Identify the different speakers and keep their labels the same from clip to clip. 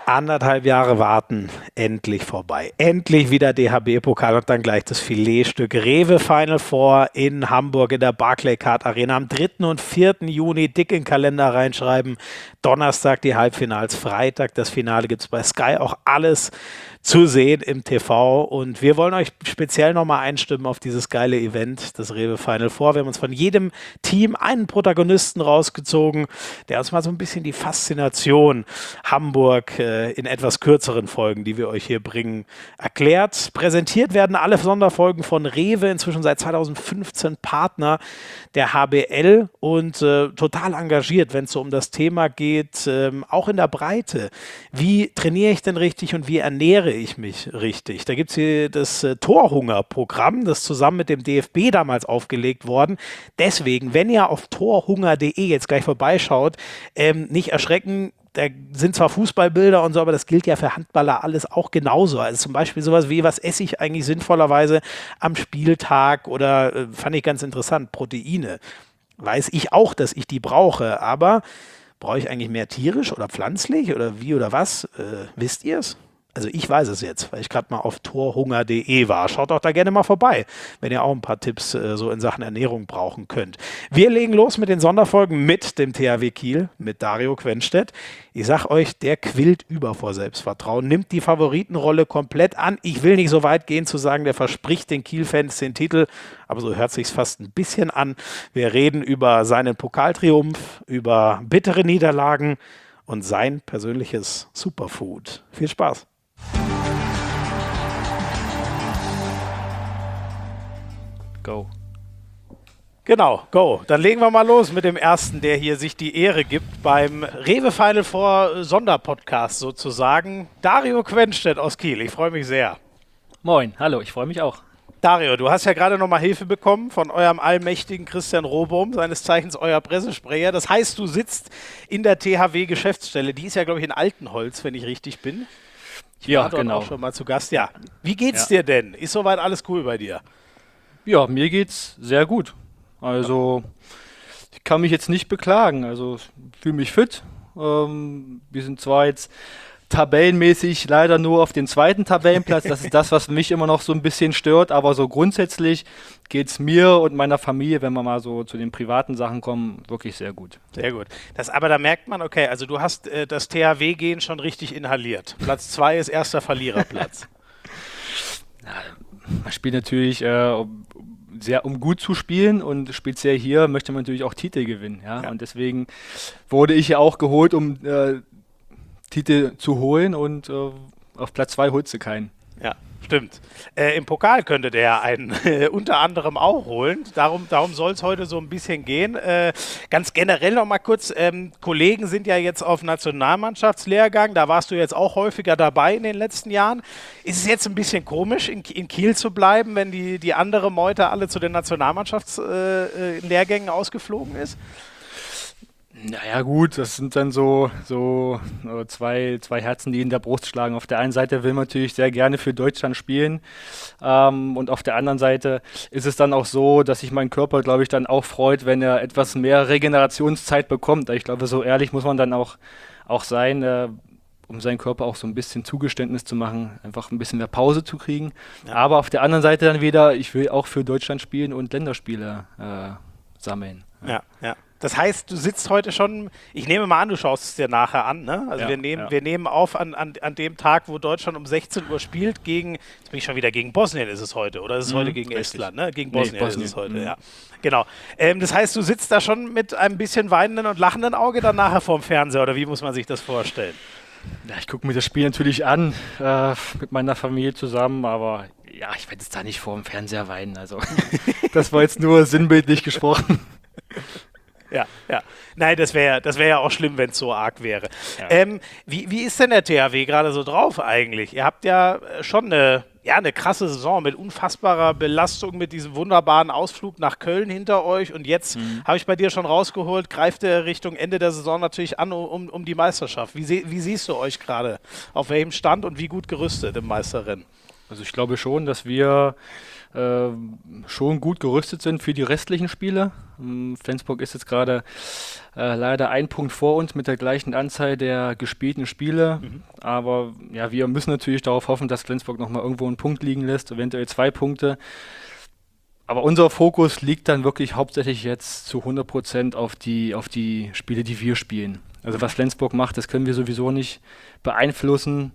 Speaker 1: 1,5 Jahre warten, endlich vorbei. Endlich wieder DHB-Pokal und dann gleich das Filetstück. Rewe Final Four in Hamburg in der Barclaycard Arena am 3. und 4. Juni. Dick in den Kalender reinschreiben. Donnerstag die Halbfinals, Freitag das Finale. Gibt es bei Sky auch alles zu sehen im TV. Und wir wollen euch speziell nochmal einstimmen auf dieses geile Event, das Rewe Final Four. Wir haben uns von jedem Team einen Protagonisten rausgezogen, der uns mal so ein bisschen die Faszination Hamburg in etwas kürzeren Folgen, die wir euch hier bringen, erklärt. Präsentiert werden alle Sonderfolgen von Rewe, inzwischen seit 2015 Partner der HBL und total engagiert, wenn es so um das Thema geht, auch in der Breite. Wie trainiere ich denn richtig und wie ernähre ich mich richtig? Da gibt es hier das Torhunger-Programm, das zusammen mit dem DFB damals aufgelegt worden. Deswegen, wenn ihr auf torhunger.de jetzt gleich vorbeischaut, nicht erschrecken. Da sind zwar Fußballbilder und so, aber das gilt ja für Handballer alles auch genauso. Also zum Beispiel sowas wie, was esse ich eigentlich sinnvollerweise am Spieltag oder fand ich ganz interessant, Proteine. Weiß ich auch, dass ich die brauche, aber brauche ich eigentlich mehr tierisch oder pflanzlich oder wie oder was? Wisst ihr es? Also ich weiß es jetzt, weil ich gerade mal auf torhunger.de war. Schaut doch da gerne mal vorbei, wenn ihr auch ein paar Tipps so in Sachen Ernährung brauchen könnt. Wir legen los mit den Sonderfolgen mit dem THW Kiel, mit Dario Quenstedt. Ich sag euch, der quillt über vor Selbstvertrauen, nimmt die Favoritenrolle komplett an. Ich will nicht so weit gehen zu sagen, der verspricht den Kiel-Fans den Titel, aber so hört sich's fast ein bisschen an. Wir reden über seinen Pokaltriumph, über bittere Niederlagen und sein persönliches Superfood. Viel Spaß!
Speaker 2: Go.
Speaker 1: Genau, go. Dann legen wir mal los mit dem ersten, der hier sich die Ehre gibt beim Rewe Final Four Sonderpodcast sozusagen. Dario Quenstedt aus Kiel. Ich freue mich sehr.
Speaker 2: Moin, hallo, ich freue mich auch.
Speaker 1: Dario, du hast ja gerade nochmal Hilfe bekommen von eurem allmächtigen Christian Rohbohm, seines Zeichens euer Pressesprecher. Das heißt, du sitzt in der THW-Geschäftsstelle. Die ist ja, glaube ich, in Altenholz, wenn ich richtig bin. Ich war dort auch schon mal zu Gast. Ja. Wie geht's dir denn? Ist soweit alles cool bei dir?
Speaker 2: Ja, mir geht's sehr gut. Also, ich kann mich jetzt nicht beklagen. Also, ich fühle mich fit. Wir sind zwar jetzt tabellenmäßig leider nur auf den 2. Tabellenplatz. Das ist das, was mich immer noch so ein bisschen stört. Aber so grundsätzlich geht's mir und meiner Familie, wenn wir mal so zu den privaten Sachen kommen, wirklich sehr gut.
Speaker 1: Sehr gut. Aber da merkt man, okay, also du hast das THW-Gehen schon richtig inhaliert. Platz 2 ist erster Verliererplatz.
Speaker 2: Man spielt natürlich um gut zu spielen und speziell hier möchte man natürlich auch Titel gewinnen. Ja? Und deswegen wurde ich ja auch geholt, um Titel zu holen und auf Platz 2 holst du keinen.
Speaker 1: Ja, stimmt. Im Pokal könnte der einen unter anderem auch holen. Darum soll es heute so ein bisschen gehen. Ganz generell noch mal kurz, Kollegen sind ja jetzt auf Nationalmannschaftslehrgang. Da warst du jetzt auch häufiger dabei in den letzten Jahren. Ist es jetzt ein bisschen komisch, in Kiel zu bleiben, wenn die andere Meute alle zu den Nationalmannschaftslehrgängen ausgeflogen ist?
Speaker 2: Naja gut, das sind dann so zwei Herzen, die in der Brust schlagen. Auf der einen Seite will man natürlich sehr gerne für Deutschland spielen und auf der anderen Seite ist es dann auch so, dass sich mein Körper, glaube ich, dann auch freut, wenn er etwas mehr Regenerationszeit bekommt. Ich glaube, so ehrlich muss man dann auch sein, um seinem Körper auch so ein bisschen Zugeständnis zu machen, einfach ein bisschen mehr Pause zu kriegen. Ja. Aber auf der anderen Seite dann wieder, ich will auch für Deutschland spielen und Länderspiele sammeln.
Speaker 1: Ja. Das heißt, du sitzt heute schon, ich nehme mal an, du schaust es dir nachher an, ne? Also wir nehmen auf an dem Tag, wo Deutschland um 16 Uhr spielt, jetzt bin ich schon wieder gegen Bosnien ist es heute, oder ist es heute gegen Estland, ne? Gegen Bosnien ist es heute, ja. Genau. Das heißt, du sitzt da schon mit einem bisschen weinenden und lachenden Auge dann nachher vorm Fernseher, oder wie muss man sich das vorstellen?
Speaker 2: Ja, ich gucke mir das Spiel natürlich an, mit meiner Familie zusammen, aber ja, ich werde jetzt da nicht vorm Fernseher weinen, also das war jetzt nur sinnbildlich gesprochen.
Speaker 1: Ja. Nein, das wäre ja auch schlimm, wenn es so arg wäre. Ja. Wie ist denn der THW gerade so drauf eigentlich? Ihr habt ja schon eine krasse Saison mit unfassbarer Belastung, mit diesem wunderbaren Ausflug nach Köln hinter euch. Und jetzt habe ich bei dir schon rausgeholt, greift ihr Richtung Ende der Saison natürlich an um die Meisterschaft. Wie siehst du euch gerade? Auf welchem Stand und wie gut gerüstet im Meisterrennen?
Speaker 2: Also ich glaube schon, dass wir schon gut gerüstet sind für die restlichen Spiele. Flensburg ist jetzt gerade leider ein Punkt vor uns mit der gleichen Anzahl der gespielten Spiele. Aber ja, wir müssen natürlich darauf hoffen, dass Flensburg nochmal irgendwo einen Punkt liegen lässt, eventuell 2 Punkte. Aber unser Fokus liegt dann wirklich hauptsächlich jetzt zu 100% auf die Spiele, die wir spielen. Also was Flensburg macht, das können wir sowieso nicht beeinflussen,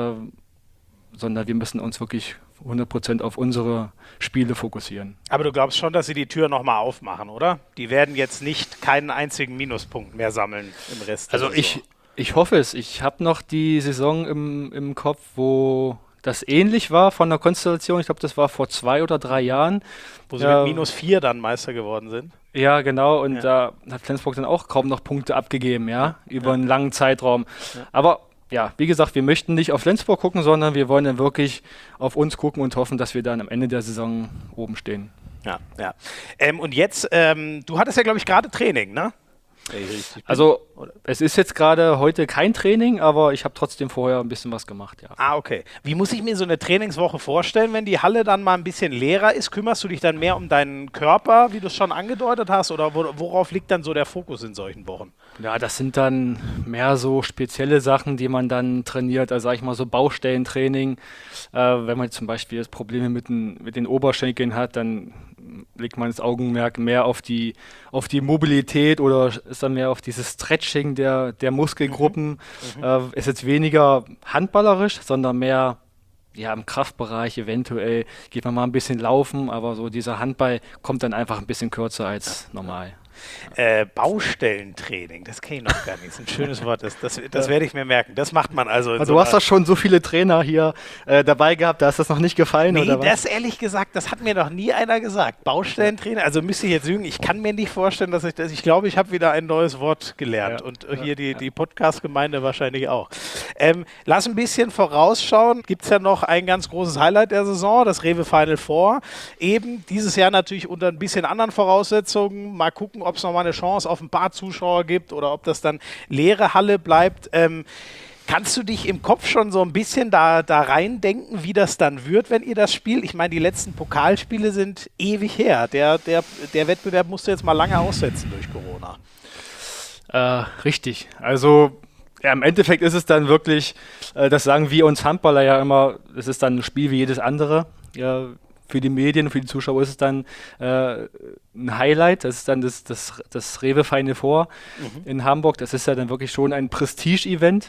Speaker 2: sondern wir müssen uns wirklich 100% auf unsere Spiele fokussieren.
Speaker 1: Aber du glaubst schon, dass sie die Tür nochmal aufmachen, oder? Die werden jetzt nicht keinen einzigen Minuspunkt mehr sammeln im Rest der Saison.
Speaker 2: Ich hoffe es. Ich habe noch die Saison im Kopf, wo das ähnlich war von der Konstellation. Ich glaube, das war vor 2 oder 3 Jahren.
Speaker 1: Wo sie mit -4 dann Meister geworden sind.
Speaker 2: Ja, genau. Und da hat Flensburg dann auch kaum noch Punkte abgegeben, über einen langen Zeitraum. Ja. Aber ja, wie gesagt, wir möchten nicht auf Flensburg gucken, sondern wir wollen dann wirklich auf uns gucken und hoffen, dass wir dann am Ende der Saison oben stehen.
Speaker 1: Ja. Und jetzt, du hattest ja, glaube ich, gerade Training, ne?
Speaker 2: Also, es ist jetzt gerade heute kein Training, aber ich habe trotzdem vorher ein bisschen was gemacht, ja.
Speaker 1: Ah, okay. Wie muss ich mir so eine Trainingswoche vorstellen, wenn die Halle dann mal ein bisschen leerer ist? Kümmerst du dich dann mehr um deinen Körper, wie du es schon angedeutet hast, oder worauf liegt dann so der Fokus in solchen Wochen?
Speaker 2: Ja, das sind dann mehr so spezielle Sachen, die man dann trainiert, also sag ich mal so Baustellentraining. Wenn man zum Beispiel Probleme mit den Oberschenkeln hat, dann legt man das Augenmerk mehr auf die Mobilität oder ist dann mehr auf dieses Stretching der Muskelgruppen. Ist jetzt weniger handballerisch, sondern mehr im Kraftbereich eventuell geht man mal ein bisschen laufen, aber so dieser Handball kommt dann einfach ein bisschen kürzer als normal.
Speaker 1: Baustellentraining, das kenne ich noch gar nicht. Das ist ein schönes Wort, das werde ich mir merken. Das macht man also.
Speaker 2: Du hast doch schon so viele Trainer hier dabei gehabt, da ist das noch nicht gefallen, oder was?
Speaker 1: Das ehrlich gesagt, das hat mir noch nie einer gesagt. Baustellentrainer, also müsste ich jetzt lügen, ich kann mir nicht vorstellen, dass ich glaube, ich habe wieder ein neues Wort gelernt und hier die Podcast-Gemeinde wahrscheinlich auch. Lass ein bisschen vorausschauen, gibt es ja noch ein ganz großes Highlight der Saison, das Rewe Final Four. Eben dieses Jahr natürlich unter ein bisschen anderen Voraussetzungen. Mal gucken, ob es nochmal eine Chance auf ein paar Zuschauer gibt oder ob das dann leere Halle bleibt. Kannst du dich im Kopf schon so ein bisschen da reindenken, wie das dann wird, wenn ihr das spielt? Ich meine, die letzten Pokalspiele sind ewig her. Der Wettbewerb musste jetzt mal lange aussetzen durch Corona.
Speaker 2: Richtig. Also im Endeffekt ist es dann wirklich, das sagen wir uns Handballer ja immer, es ist dann ein Spiel wie jedes andere. Ja, für die Medien, für die Zuschauer ist es dann ein Highlight. Das ist dann das Rewe Final Four in Hamburg. Das ist ja dann wirklich schon ein Prestige-Event.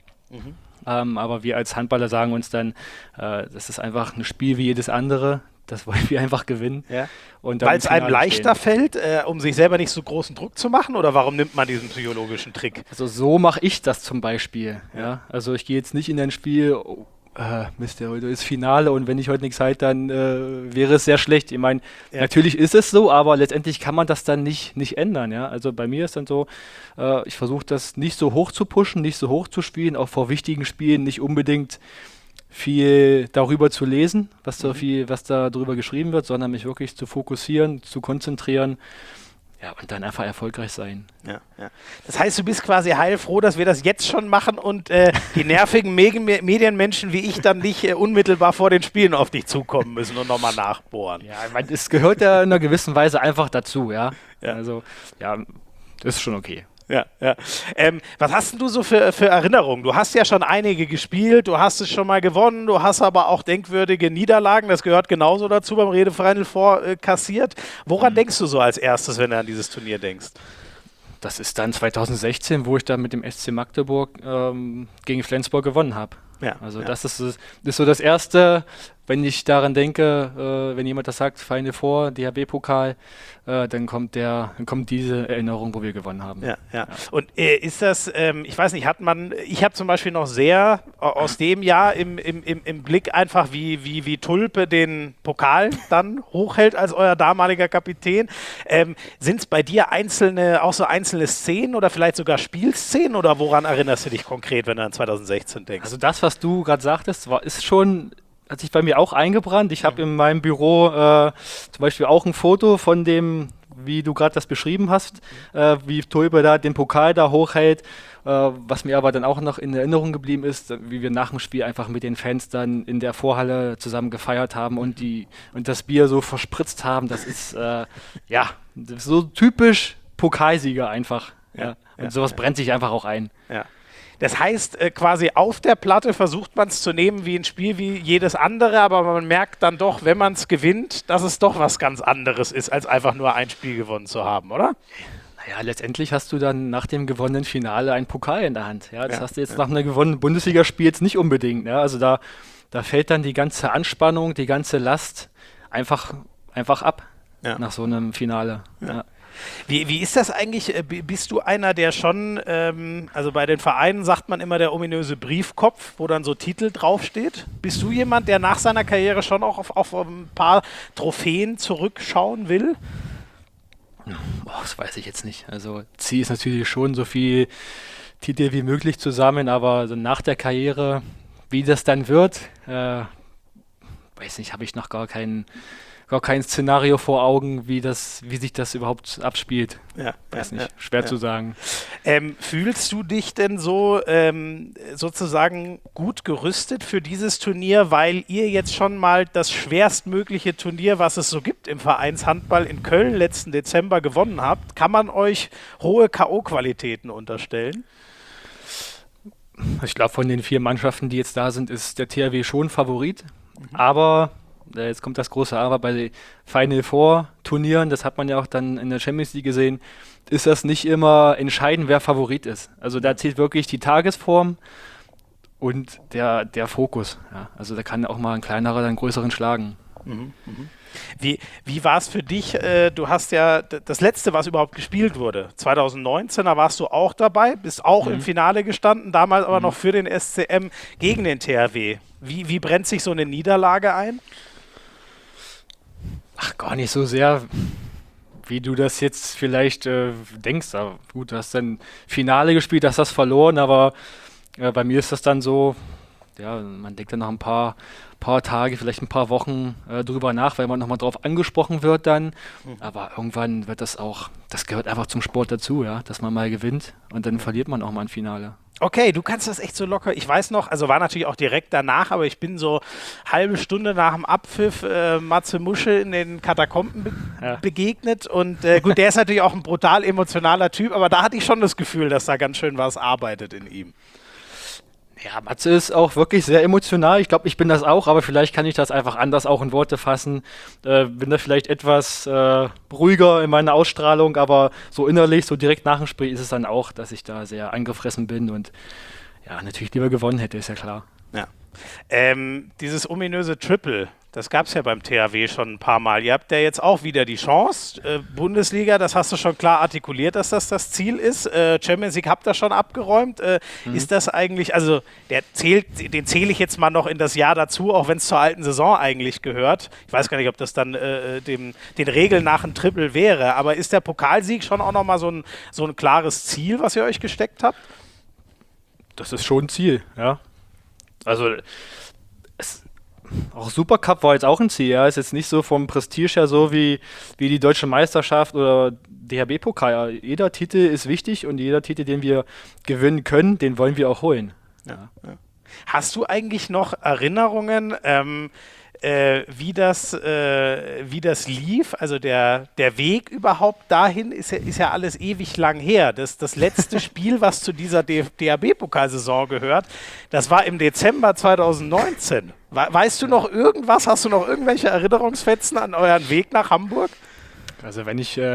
Speaker 2: Aber wir als Handballer sagen uns dann, das ist einfach ein Spiel wie jedes andere. Das wollen wir einfach gewinnen. Ja.
Speaker 1: Weil es einem leichter fällt, um sich selber nicht so großen Druck zu machen? Oder warum nimmt man diesen psychologischen Trick?
Speaker 2: Also so mache ich das zum Beispiel. Ja? Also ich gehe jetzt nicht in ein Spiel, Mist, heute ist Finale und wenn ich heute nichts halte, dann wäre es sehr schlecht. Ich meine, natürlich ist es so, aber letztendlich kann man das dann nicht ändern. Ja? Also bei mir ist dann so, ich versuche das nicht so hoch zu pushen, nicht so hoch zu spielen, auch vor wichtigen Spielen nicht unbedingt viel darüber zu lesen, was da drüber geschrieben wird, sondern mich wirklich zu fokussieren, zu konzentrieren. Ja, und dann einfach erfolgreich sein.
Speaker 1: Ja. Das heißt, du bist quasi heilfroh, dass wir das jetzt schon machen und die nervigen Medienmenschen wie ich dann nicht unmittelbar vor den Spielen auf dich zukommen müssen und nochmal nachbohren.
Speaker 2: Ja, ich meine, es gehört ja in einer gewissen Weise einfach dazu, ja. Also, das ist schon okay.
Speaker 1: Ja. Was hast denn du so für Erinnerungen? Du hast ja schon einige gespielt, du hast es schon mal gewonnen, du hast aber auch denkwürdige Niederlagen, das gehört genauso dazu, beim Rewe Final Four kassiert. Woran denkst du so als erstes, wenn du an dieses Turnier denkst?
Speaker 2: Das ist dann 2016, wo ich dann mit dem SC Magdeburg gegen Flensburg gewonnen habe. Das ist so das Erste, wenn ich daran denke, wenn jemand das sagt, Final Four, DHB-Pokal, dann kommt diese Erinnerung, wo wir gewonnen haben.
Speaker 1: Ja. Und ist das, ich weiß nicht, ich habe zum Beispiel noch sehr aus dem Jahr im Blick einfach, wie Tulpe den Pokal dann hochhält als euer damaliger Kapitän. Sind es bei dir auch so einzelne Szenen oder vielleicht sogar Spielszenen oder woran erinnerst du dich konkret, wenn du an 2016 denkst?
Speaker 2: Also das, was du gerade sagtest, hat sich bei mir auch eingebrannt. Ich habe in meinem Büro zum Beispiel auch ein Foto von dem, wie du gerade das beschrieben hast, wie Tulpe da den Pokal da hochhält. Was mir aber dann auch noch in Erinnerung geblieben ist, wie wir nach dem Spiel einfach mit den Fans dann in der Vorhalle zusammen gefeiert haben und das Bier so verspritzt haben. Das ist das ist so typisch Pokalsieger einfach. Ja. Und sowas brennt sich einfach auch ein.
Speaker 1: Ja. Das heißt, quasi auf der Platte versucht man es zu nehmen wie ein Spiel wie jedes andere, aber man merkt dann doch, wenn man es gewinnt, dass es doch was ganz anderes ist, als einfach nur ein Spiel gewonnen zu haben, oder?
Speaker 2: Naja, letztendlich hast du dann nach dem gewonnenen Finale einen Pokal in der Hand. Ja, das hast du jetzt nach einem gewonnenen Bundesligaspiel jetzt nicht unbedingt. Ja? Also da fällt dann die ganze Anspannung, die ganze Last einfach ab nach so einem Finale. Ja.
Speaker 1: Wie ist das eigentlich? Bist du einer, der schon, also bei den Vereinen sagt man immer der ominöse Briefkopf, wo dann so Titel draufsteht. Bist du jemand, der nach seiner Karriere schon auch auf ein paar Trophäen zurückschauen will?
Speaker 2: Das weiß ich jetzt nicht. Also Ziel ist natürlich schon, so viel Titel wie möglich zu sammeln, aber so nach der Karriere, wie das dann wird, weiß nicht, habe ich noch gar kein Szenario vor Augen, wie sich das überhaupt abspielt. Weiß nicht, schwer zu sagen.
Speaker 1: Fühlst du dich denn so sozusagen gut gerüstet für dieses Turnier, weil ihr jetzt schon mal das schwerstmögliche Turnier, was es so gibt im Vereinshandball in Köln letzten Dezember gewonnen habt? Kann man euch hohe K.O.-Qualitäten unterstellen?
Speaker 2: Ich glaube, von den 4 Mannschaften, die jetzt da sind, ist der THW schon Favorit. Aber jetzt kommt das große Aber bei Final Four Turnieren, das hat man ja auch dann in der Champions League gesehen, ist das nicht immer entscheidend, wer Favorit ist. Also da zählt wirklich die Tagesform und der Fokus. Ja. Also da kann auch mal ein kleinerer einen größeren schlagen.
Speaker 1: Wie war es für dich? Du hast ja das letzte, was überhaupt gespielt wurde, 2019, da warst du auch dabei, bist auch im Finale gestanden, damals aber noch für den SCM gegen den THW. Wie brennt sich so eine Niederlage ein?
Speaker 2: Ach, gar nicht so sehr, wie du das jetzt vielleicht denkst. Aber gut, du hast dann Finale gespielt, hast das verloren, aber bei mir ist das dann so, ja, man denkt dann noch ein paar Tage, vielleicht ein paar Wochen drüber nach, weil man nochmal drauf angesprochen wird dann. Aber irgendwann wird das gehört einfach zum Sport dazu, ja, dass man mal gewinnt und dann verliert man auch mal ein Finale.
Speaker 1: Okay, du kannst das echt so locker. Ich weiß noch, also war natürlich auch direkt danach, aber ich bin so halbe Stunde nach dem Abpfiff Matze Musche in den Katakomben begegnet und gut, der ist natürlich auch ein brutal emotionaler Typ, aber da hatte ich schon das Gefühl, dass da ganz schön was arbeitet in ihm.
Speaker 2: Ja, Matze ist auch wirklich sehr emotional. Ich glaube, ich bin das auch, aber vielleicht kann ich das einfach anders auch in Worte fassen. Bin da vielleicht etwas ruhiger in meiner Ausstrahlung, aber so innerlich, so direkt nach dem Spiel ist es dann auch, dass ich da sehr angefressen bin und ja, natürlich lieber gewonnen hätte, ist ja klar.
Speaker 1: Ja. Dieses ominöse Triple, das gab es ja beim THW schon ein paar Mal. Ihr habt ja jetzt auch wieder die Chance. Bundesliga, das hast du schon klar artikuliert, dass das Ziel ist. Champions League habt ihr schon abgeräumt. Ist das eigentlich, also den zähle ich jetzt mal noch in das Jahr dazu, auch wenn es zur alten Saison eigentlich gehört. Ich weiß gar nicht, ob das dann den Regeln nach ein Triple wäre, aber ist der Pokalsieg schon auch nochmal so ein klares Ziel, was ihr euch gesteckt habt?
Speaker 2: Das ist schon ein Ziel, ja. Also auch Supercup war jetzt auch ein Ziel, ja. Ist jetzt nicht so vom Prestige her so wie die Deutsche Meisterschaft oder DHB-Pokal. Jeder Titel ist wichtig und jeder Titel, den wir gewinnen können, den wollen wir auch holen.
Speaker 1: Ja. Hast du eigentlich noch Erinnerungen, wie das lief? Also der Weg überhaupt dahin ist ja alles ewig lang her. Das letzte Spiel, was zu dieser DHB-Pokalsaison gehört, das war im Dezember 2019. Weißt du noch irgendwas? Hast du noch irgendwelche Erinnerungsfetzen an euren Weg nach Hamburg?
Speaker 2: Also wenn ich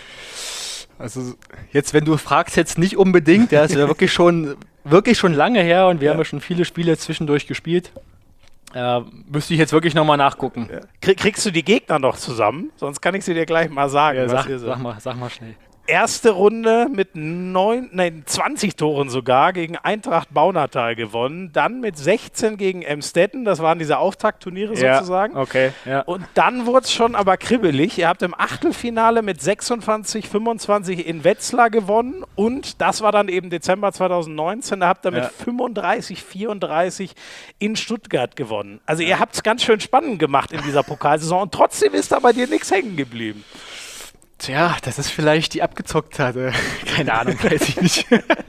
Speaker 2: jetzt, wenn du fragst, jetzt nicht unbedingt, ja, ist ja wirklich schon lange her und wir haben ja schon viele Spiele zwischendurch gespielt. Müsste ich jetzt wirklich nochmal nachgucken.
Speaker 1: Ja. Kriegst du die Gegner noch zusammen? Sonst kann ich sie dir gleich mal sagen.
Speaker 2: Ja, sag mal schnell.
Speaker 1: Erste Runde mit 20 Toren sogar gegen Eintracht Baunatal gewonnen. Dann mit 16 gegen Emstetten. Das waren diese Auftaktturniere sozusagen.
Speaker 2: Okay, ja.
Speaker 1: Und dann wurde es schon aber kribbelig. Ihr habt im Achtelfinale mit 26-25 in Wetzlar gewonnen. Und das war dann eben Dezember 2019. Da habt ihr mit 35-34 in Stuttgart gewonnen. Also ihr habt es ganz schön spannend gemacht in dieser Pokalsaison. Und trotzdem ist da bei dir nichts hängen geblieben.
Speaker 2: Tja, das ist vielleicht die Abgezocktheit. Keine Ahnung, weiß ich nicht.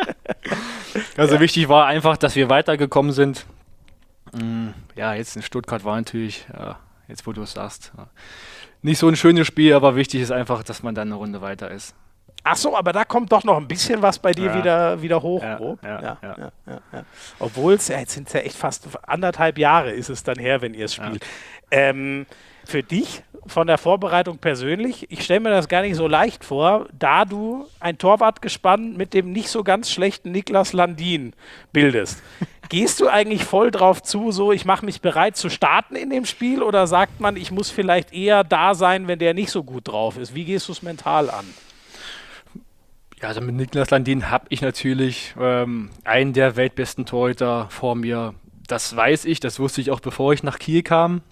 Speaker 2: Also wichtig war einfach, dass wir weitergekommen sind. Ja, jetzt in Stuttgart war natürlich, jetzt wo du es sagst, nicht so ein schönes Spiel, aber wichtig ist einfach, dass man dann eine Runde weiter ist.
Speaker 1: Ach so, aber da kommt doch noch ein bisschen was bei dir wieder hoch.
Speaker 2: Ja.
Speaker 1: Obwohl es, jetzt sind es ja echt fast 1,5 Jahre ist es dann her, wenn ihr es spielt. Für dich von der Vorbereitung persönlich, ich stelle mir das gar nicht so leicht vor, da du ein Torwartgespann mit dem nicht so ganz schlechten Niklas Landin bildest. Gehst du eigentlich voll drauf zu, so ich mache mich bereit zu starten in dem Spiel, oder sagt man, ich muss vielleicht eher da sein, wenn der nicht so gut drauf ist? Wie gehst du es mental an?
Speaker 2: Ja, also mit Niklas Landin habe ich natürlich einen der weltbesten Torhüter vor mir. Das weiß ich, das wusste ich auch, bevor ich nach Kiel kam.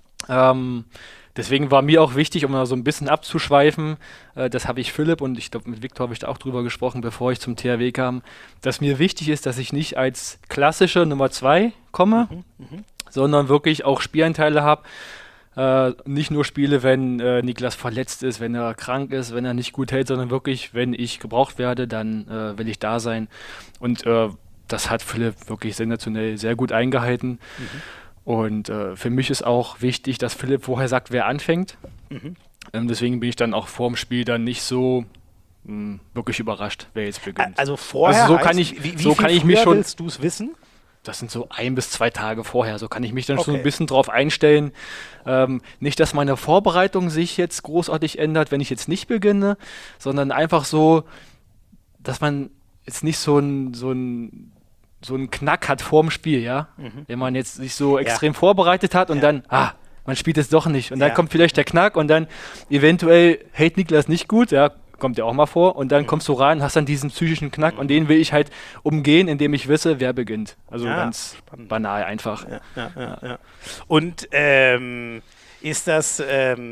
Speaker 2: Deswegen war mir auch wichtig, um mal so ein bisschen abzuschweifen, das habe ich Philipp und ich glaube mit Viktor habe ich da auch drüber gesprochen, bevor ich zum THW kam, dass mir wichtig ist, dass ich nicht als klassische Nummer 2 komme, sondern wirklich auch Spielanteile habe. Nicht nur spiele, wenn Niklas verletzt ist, wenn er krank ist, wenn er nicht gut hält, sondern wirklich, wenn ich gebraucht werde, dann will ich da sein. Und das hat Philipp wirklich sensationell sehr gut eingehalten. Und für mich ist auch wichtig, dass Philipp vorher sagt, wer anfängt. Deswegen bin ich dann auch vor dem Spiel dann nicht so wirklich überrascht, wer jetzt beginnt.
Speaker 1: Also vorher,
Speaker 2: also so kann ich,
Speaker 1: wie
Speaker 2: so
Speaker 1: viel
Speaker 2: kann ich mich schon.
Speaker 1: Willst du es wissen?
Speaker 2: Das sind so 1 bis 2 Tage vorher. So kann ich mich dann schon ein bisschen drauf einstellen. Nicht, dass meine Vorbereitung sich jetzt großartig ändert, wenn ich jetzt nicht beginne, sondern einfach so, dass man jetzt nicht so einen Knack hat vorm Spiel, ja. Wenn man jetzt sich so extrem vorbereitet hat und dann, man spielt es doch nicht. Und dann kommt vielleicht der Knack und dann eventuell hält Niklas nicht gut, ja, kommt ja auch mal vor. Und dann kommst du rein, hast dann diesen psychischen Knack und den will ich halt umgehen, indem ich wisse, wer beginnt. Also ganz banal einfach.
Speaker 1: Ja. Und ist das,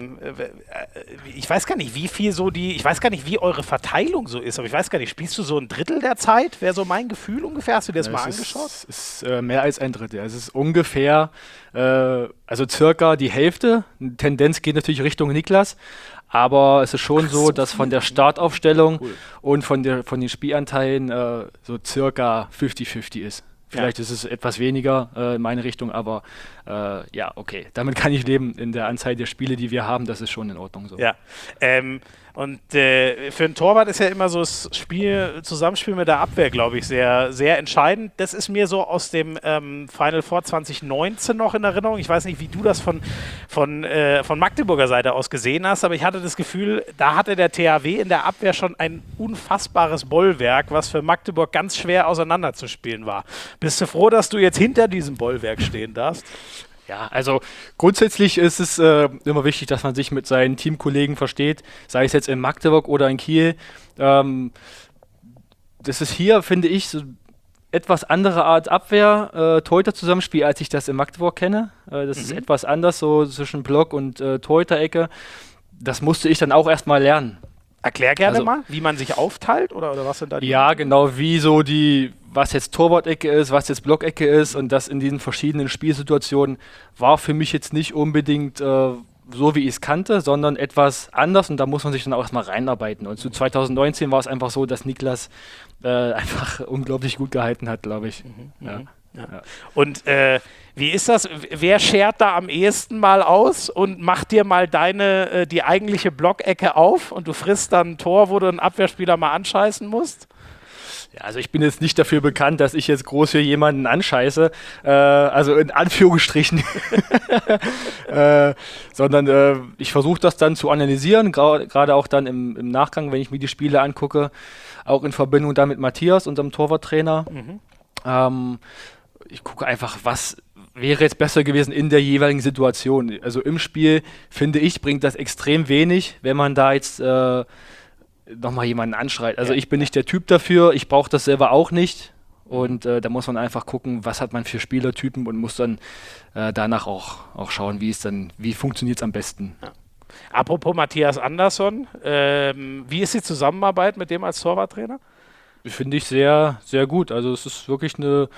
Speaker 1: ich weiß gar nicht, ich weiß gar nicht, wie eure Verteilung so ist, aber ich weiß gar nicht, spielst du so ein Drittel der Zeit? Wäre so mein Gefühl ungefähr, hast du dir das mal angeschaut?
Speaker 2: Es ist mehr als ein Drittel. Es ist ungefähr, also circa die Hälfte. Die Tendenz geht natürlich Richtung Niklas, aber es ist schon so, dass von der Startaufstellung und von den Spielanteilen so circa 50-50 ist. Vielleicht ist es etwas weniger in meine Richtung, aber okay. Damit kann ich leben in der Anzahl der Spiele, die wir haben. Das ist schon in Ordnung so.
Speaker 1: Ja. Und für einen Torwart ist ja immer so das Zusammenspiel mit der Abwehr, glaube ich, sehr, sehr entscheidend. Das ist mir so aus dem Final Four 2019 noch in Erinnerung. Ich weiß nicht, wie du das von Magdeburger Seite aus gesehen hast, aber ich hatte das Gefühl, da hatte der THW in der Abwehr schon ein unfassbares Bollwerk, was für Magdeburg ganz schwer auseinanderzuspielen war. Bist du froh, dass du jetzt hinter diesem Bollwerk stehen darfst?
Speaker 2: Ja, also grundsätzlich ist es immer wichtig, dass man sich mit seinen Teamkollegen versteht, sei es jetzt in Magdeburg oder in Kiel. Das ist hier, finde ich, so etwas andere Art Abwehr, Torhüter-Zusammenspiel, als ich das in Magdeburg kenne. Das ist etwas anders, so zwischen Block und Torhüter-Ecke. Das musste ich dann auch erstmal lernen.
Speaker 1: Erklär gerne mal, wie man sich aufteilt oder was sind da die?
Speaker 2: Ja, genau, wie so was jetzt Torwart-Ecke ist, was jetzt Blockecke ist und das in diesen verschiedenen Spielsituationen war für mich jetzt nicht unbedingt so, wie ich es kannte, sondern etwas anders und da muss man sich dann auch erstmal reinarbeiten. Und zu 2019 war es einfach so, dass Niklas einfach unglaublich gut gehalten hat, glaube ich. Ja.
Speaker 1: Und wie ist das? Wer schert da am ehesten mal aus und macht dir mal die eigentliche Blockecke auf und du frisst dann ein Tor, wo du einen Abwehrspieler mal anscheißen musst?
Speaker 2: Ja, also ich bin jetzt nicht dafür bekannt, dass ich jetzt groß für jemanden anscheiße, also in Anführungsstrichen, sondern ich versuche das dann zu analysieren, gerade auch dann im Nachgang, wenn ich mir die Spiele angucke, auch in Verbindung dann mit Matthias, unserem Torwarttrainer. Ich gucke einfach, was wäre jetzt besser gewesen in der jeweiligen Situation. Also im Spiel, finde ich, bringt das extrem wenig, wenn man da jetzt nochmal jemanden anschreit. Also ich bin nicht der Typ dafür, ich brauche das selber auch nicht. Und da muss man einfach gucken, was hat man für Spielertypen und muss dann danach auch schauen, wie funktioniert es am besten.
Speaker 1: Ja. Apropos Matthias Andersson, wie ist die Zusammenarbeit mit dem als Torwarttrainer?
Speaker 2: Finde ich sehr, sehr gut. Also es ist wirklich eine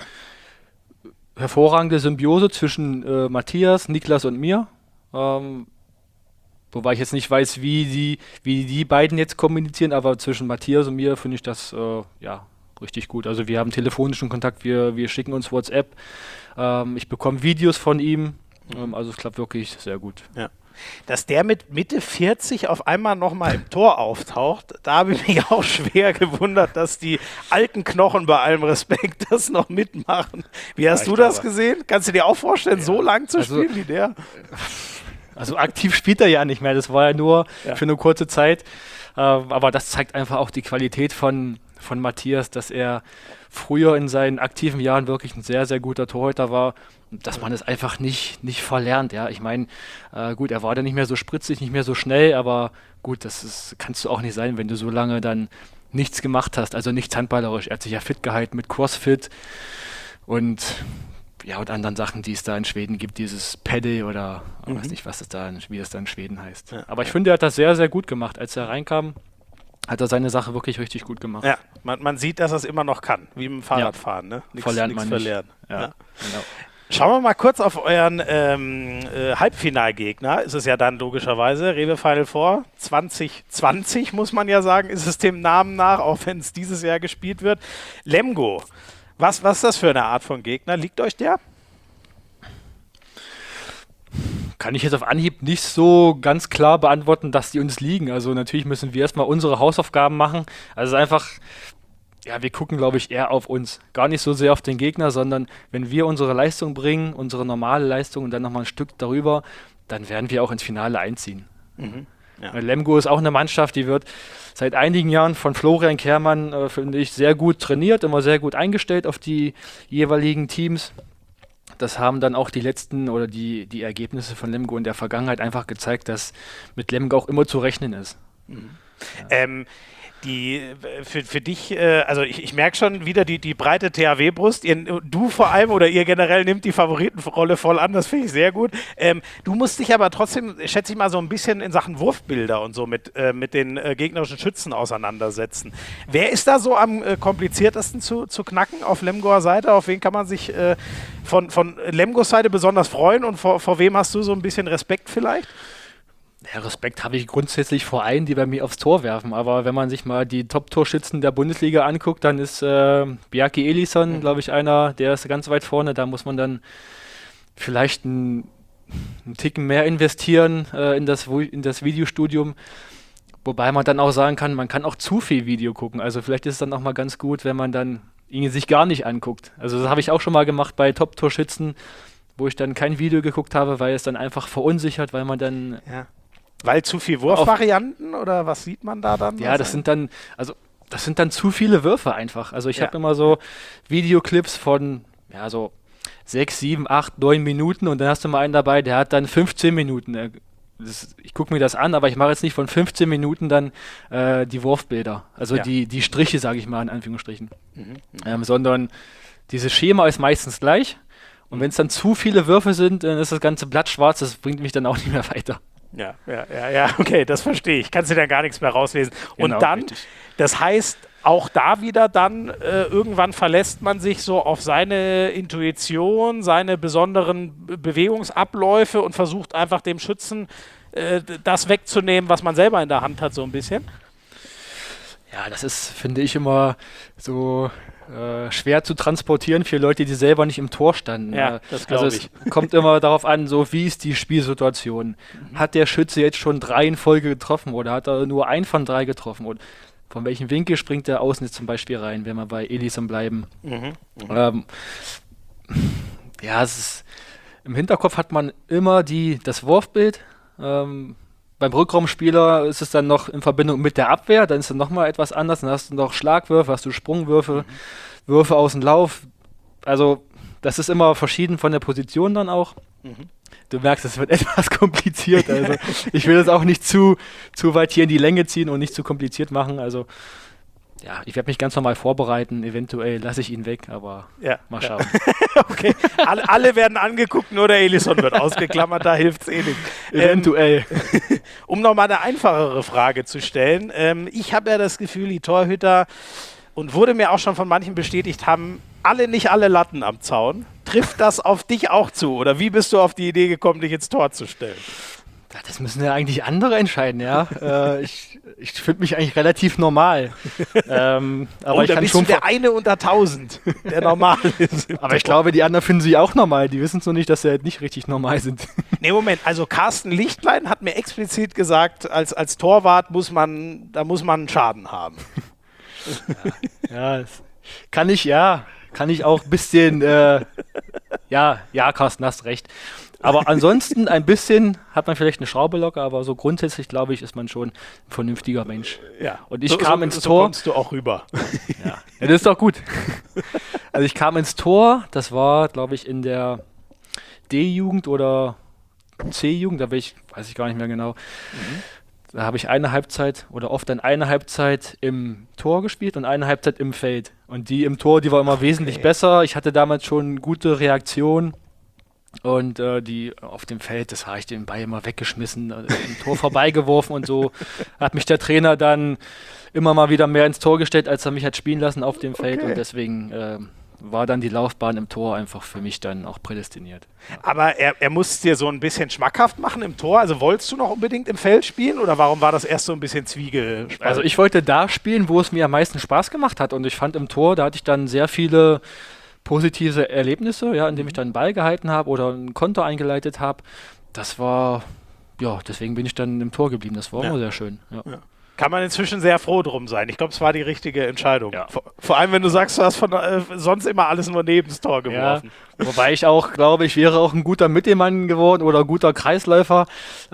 Speaker 2: hervorragende Symbiose zwischen Matthias, Niklas und mir. Wobei ich jetzt nicht weiß, wie die beiden jetzt kommunizieren, aber zwischen Matthias und mir finde ich das richtig gut. Also wir haben telefonischen Kontakt, wir schicken uns WhatsApp, ich bekomme Videos von ihm, also es klappt wirklich sehr gut.
Speaker 1: Ja. Dass der mit Mitte 40 auf einmal nochmal im Tor auftaucht, da habe ich mich auch schwer gewundert, dass die alten Knochen, bei allem Respekt, das noch mitmachen. Wie hast du das gesehen? Kannst du dir auch vorstellen, so lang zu spielen wie der?
Speaker 2: Also aktiv spielt er ja nicht mehr, das war ja nur für eine kurze Zeit. Aber das zeigt einfach auch die Qualität von Matthias, dass er früher in seinen aktiven Jahren wirklich ein sehr, sehr guter Torhüter war, dass man es einfach nicht verlernt. Ja, ich meine, gut, er war dann nicht mehr so spritzig, nicht mehr so schnell, aber gut, kannst du auch nicht sein, wenn du so lange dann nichts gemacht hast, also nichts handballerisch. Er hat sich ja fit gehalten mit CrossFit und anderen Sachen, die es da in Schweden gibt, dieses Paddy oder weiß nicht, wie es da in Schweden heißt. Ja. Aber ich finde, er hat das sehr, sehr gut gemacht. Als er reinkam, hat er seine Sache wirklich richtig gut gemacht. Ja,
Speaker 1: man sieht, dass er es immer noch kann, wie im Fahrradfahren. Ne?
Speaker 2: Verlernt man nicht.
Speaker 1: Ja. Genau. Schauen wir mal kurz auf euren Halbfinalgegner. Ist es ja dann logischerweise Rewe Final Four 2020, muss man ja sagen, ist es dem Namen nach, auch wenn es dieses Jahr gespielt wird. Lemgo. Was ist das für eine Art von Gegner? Liegt euch der?
Speaker 2: Kann ich jetzt auf Anhieb nicht so ganz klar beantworten, dass die uns liegen. Also natürlich müssen wir erstmal unsere Hausaufgaben machen. Also einfach, wir gucken, glaube ich, eher auf uns. Gar nicht so sehr auf den Gegner, sondern wenn wir unsere Leistung bringen, unsere normale Leistung und dann nochmal ein Stück darüber, dann werden wir auch ins Finale einziehen. Ja. Lemgo ist auch eine Mannschaft, die wird seit einigen Jahren von Florian Kehrmann, finde ich, sehr gut trainiert, immer sehr gut eingestellt auf die jeweiligen Teams. Das haben dann auch die letzten oder die Ergebnisse von Lemgo in der Vergangenheit einfach gezeigt, dass mit Lemgo auch immer zu rechnen ist.
Speaker 1: Ja. Für dich, also ich merke schon wieder die breite THW-Brust. Du vor allem oder ihr generell nimmt die Favoritenrolle voll an, das finde ich sehr gut. Du musst dich aber trotzdem, schätze ich mal, so ein bisschen in Sachen Wurfbilder und so mit den gegnerischen Schützen auseinandersetzen. Wer ist da so am kompliziertesten zu knacken auf Lemgoer Seite? Auf wen kann man sich von Lemgos Seite besonders freuen und vor wem hast du so ein bisschen Respekt vielleicht?
Speaker 2: Ja, Respekt habe ich grundsätzlich vor allen, die bei mir aufs Tor werfen. Aber wenn man sich mal die Top-Torschützen der Bundesliga anguckt, dann ist Bjarki Elisson, glaube ich, einer, der ist ganz weit vorne. Da muss man dann vielleicht einen Ticken mehr investieren in das Videostudium. Wobei man dann auch sagen kann, man kann auch zu viel Video gucken. Also vielleicht ist es dann auch mal ganz gut, wenn man dann ihn sich gar nicht anguckt. Also das habe ich auch schon mal gemacht bei Top-Torschützen, wo ich dann kein Video geguckt habe, weil es dann einfach verunsichert, weil man dann...
Speaker 1: Ja. Weil zu viel Wurfvarianten oder was sieht man da dann?
Speaker 2: Ja, das sind dann zu viele Würfe einfach. Also ich habe immer so Videoclips von so 6, 7, 8, 9 Minuten und dann hast du mal einen dabei, der hat dann 15 Minuten. Ich gucke mir das an, aber ich mache jetzt nicht von 15 Minuten dann die Wurfbilder. Also die Striche, sage ich mal in Anführungsstrichen. Sondern dieses Schema ist meistens gleich. Und wenn es dann zu viele Würfe sind, dann ist das ganze Blatt schwarz, das bringt mich dann auch nicht mehr weiter.
Speaker 1: Ja, okay, das verstehe ich. Kannst du da gar nichts mehr rauslesen. Genau, und dann, richtig. Das heißt, auch da wieder dann, irgendwann verlässt man sich so auf seine Intuition, seine besonderen Bewegungsabläufe und versucht einfach dem Schützen das wegzunehmen, was man selber in der Hand hat, so ein bisschen.
Speaker 2: Ja, das ist, finde ich, immer so schwer zu transportieren für Leute, die selber nicht im Tor standen.
Speaker 1: Ja, das glaube ich.
Speaker 2: Es kommt immer darauf an, so wie ist die Spielsituation. Hat der Schütze jetzt schon 3 in Folge getroffen oder hat er nur 1 von 3 getroffen? Und von welchem Winkel springt der außen jetzt zum Beispiel rein, wenn wir bei Elisson bleiben? Es ist, im Hinterkopf hat man immer das Wurfbild. Beim Rückraumspieler ist es dann noch in Verbindung mit der Abwehr, dann ist es nochmal etwas anders, dann hast du noch Schlagwürfe, hast du Sprungwürfe, Würfe aus dem Lauf. Also das ist immer verschieden von der Position dann auch. Du merkst, es wird etwas kompliziert. Also ich will das auch nicht zu weit hier in die Länge ziehen und nicht zu kompliziert machen. Also ich werde mich ganz normal vorbereiten. Eventuell lasse ich ihn weg, aber mal schauen.
Speaker 1: Okay, alle werden angeguckt, nur der Elisson wird ausgeklammert, da hilft es eh nicht.
Speaker 2: Eventuell.
Speaker 1: Um nochmal eine einfachere Frage zu stellen. Ich habe ja das Gefühl, die Torhüter, und wurde mir auch schon von manchen bestätigt, haben nicht alle Latten am Zaun. Trifft das auf dich auch zu? Oder wie bist du auf die Idee gekommen, dich ins Tor zu stellen?
Speaker 2: Ja, das müssen ja eigentlich andere entscheiden, ja. Ich finde mich eigentlich relativ normal. Aber ich
Speaker 1: da
Speaker 2: kann
Speaker 1: bist
Speaker 2: schon
Speaker 1: du der eine unter 1000, der normal ist.
Speaker 2: aber ich glaube, die anderen finden sie auch normal. Die wissen es nur nicht, dass sie halt nicht richtig normal sind.
Speaker 1: Nee, Moment, also Carsten Lichtlein hat mir explizit gesagt, als Torwart muss man einen Schaden haben.
Speaker 2: Ja, kann ich auch ein bisschen, ja, Carsten, hast recht. Aber ansonsten ein bisschen hat man vielleicht eine Schraube locker, aber so grundsätzlich, glaube ich, ist man schon ein vernünftiger Mensch.
Speaker 1: Ja.
Speaker 2: Und ich kam ins Tor.
Speaker 1: So kommst du auch rüber.
Speaker 2: Ja, das ist doch gut. Also ich kam ins Tor, das war, glaube ich, in der D-Jugend oder C-Jugend, weiß ich gar nicht mehr genau. Da habe ich eine Halbzeit oder oft dann eine Halbzeit im Tor gespielt und eine Halbzeit im Feld. Und die im Tor, die war immer wesentlich besser. Ich hatte damals schon gute Reaktionen. Und die auf dem Feld, das habe ich den Ball immer weggeschmissen, im Tor vorbeigeworfen und so. Hat mich der Trainer dann immer mal wieder mehr ins Tor gestellt, als er mich hat spielen lassen auf dem Feld. Und deswegen war dann die Laufbahn im Tor einfach für mich dann auch prädestiniert. Ja.
Speaker 1: Aber er muss dir so ein bisschen schmackhaft machen im Tor. Also wolltest du noch unbedingt im Feld spielen oder warum war das erst so ein bisschen zwiegespalten?
Speaker 2: Also ich wollte da spielen, wo es mir am meisten Spaß gemacht hat. Und ich fand im Tor, da hatte ich dann sehr viele positive Erlebnisse, ja, indem ich dann einen Ball gehalten habe oder ein Konter eingeleitet habe. Das war, ja, deswegen bin ich dann im Tor geblieben. Das war immer sehr schön. Ja.
Speaker 1: Ja. Kann man inzwischen sehr froh drum sein. Ich glaube, es war die richtige Entscheidung.
Speaker 2: Ja.
Speaker 1: Vor allem, wenn du sagst, du hast sonst immer alles nur neben das Tor geworfen.
Speaker 2: Ja, wobei ich auch glaube, ich wäre auch ein guter Mittelmann geworden oder ein guter Kreisläufer.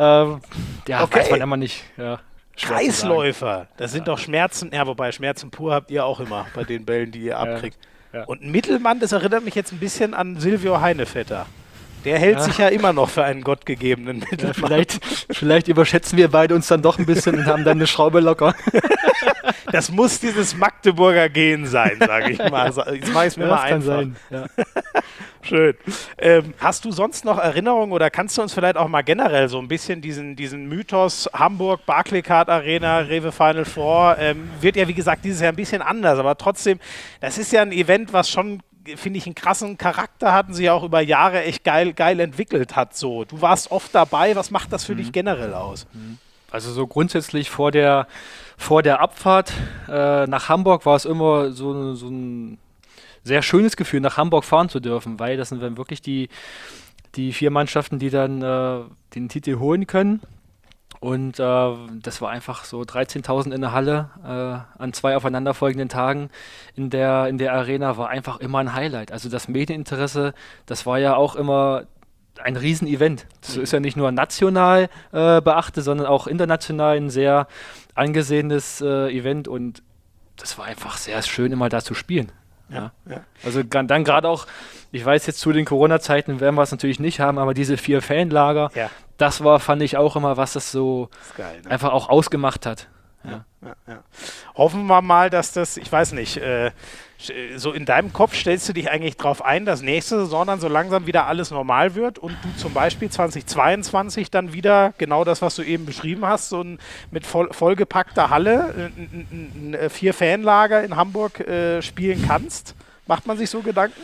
Speaker 2: Weiß man immer nicht. Ja,
Speaker 1: Kreisläufer, das sind doch Schmerzen. Ja, wobei Schmerzen pur habt ihr auch immer bei den Bällen, die ihr abkriegt.
Speaker 2: Ja.
Speaker 1: Und ein Mittelmann, das erinnert mich jetzt ein bisschen an Silvio Heinevetter. Der hält sich ja immer noch für einen gottgegebenen Mittelmann.
Speaker 2: Ja, vielleicht überschätzen wir beide uns dann doch ein bisschen und haben dann eine Schraube locker.
Speaker 1: Das muss dieses Magdeburger Gen sein, sage ich mal. Jetzt mache ich es mir mal einfach.
Speaker 2: Kann sein. Ja.
Speaker 1: Schön. Hast du sonst noch Erinnerungen oder kannst du uns vielleicht auch mal generell so ein bisschen diesen Mythos Hamburg, Barclaycard Arena, Rewe Final Four, wird ja wie gesagt dieses Jahr ein bisschen anders, aber trotzdem, das ist ja ein Event, was schon, finde ich, einen krassen Charakter hat und sich auch über Jahre echt geil entwickelt hat. So. Du warst oft dabei, was macht das für dich generell aus?
Speaker 2: Also so grundsätzlich vor der Abfahrt nach Hamburg war es immer so ein sehr schönes Gefühl, nach Hamburg fahren zu dürfen, weil das sind dann wirklich die 4 Mannschaften, die dann den Titel holen können. Und das war einfach so 13.000 in der Halle an 2 aufeinanderfolgenden Tagen in der Arena war einfach immer ein Highlight. Also das Medieninteresse, das war ja auch immer ein Riesenevent. Das ist ja nicht nur national beachtet, sondern auch international ein sehr angesehenes Event und das war einfach sehr schön, immer da zu spielen. Ja. Also dann gerade auch, ich weiß jetzt zu den Corona-Zeiten werden wir es natürlich nicht haben, aber diese 4 Fanlager, das fand ich auch immer, was das so
Speaker 1: geil, ne?
Speaker 2: einfach auch ausgemacht hat. Ja.
Speaker 1: Hoffen wir mal, dass das, ich weiß nicht, so in deinem Kopf stellst du dich eigentlich darauf ein, dass nächste Saison dann so langsam wieder alles normal wird und du zum Beispiel 2022 dann wieder genau das, was du eben beschrieben hast, so mit vollgepackter Halle, 4 Fanlager in Hamburg spielen kannst? Macht man sich so Gedanken?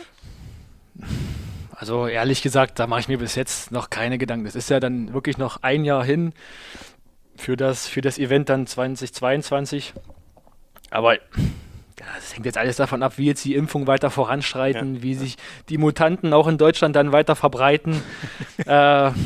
Speaker 2: Also ehrlich gesagt, da mache ich mir bis jetzt noch keine Gedanken. Das ist ja dann wirklich noch ein Jahr hin für das Event dann 2022. Aber das hängt jetzt alles davon ab, wie jetzt die Impfungen weiter voranschreiten, wie sich die Mutanten auch in Deutschland dann weiter verbreiten. Das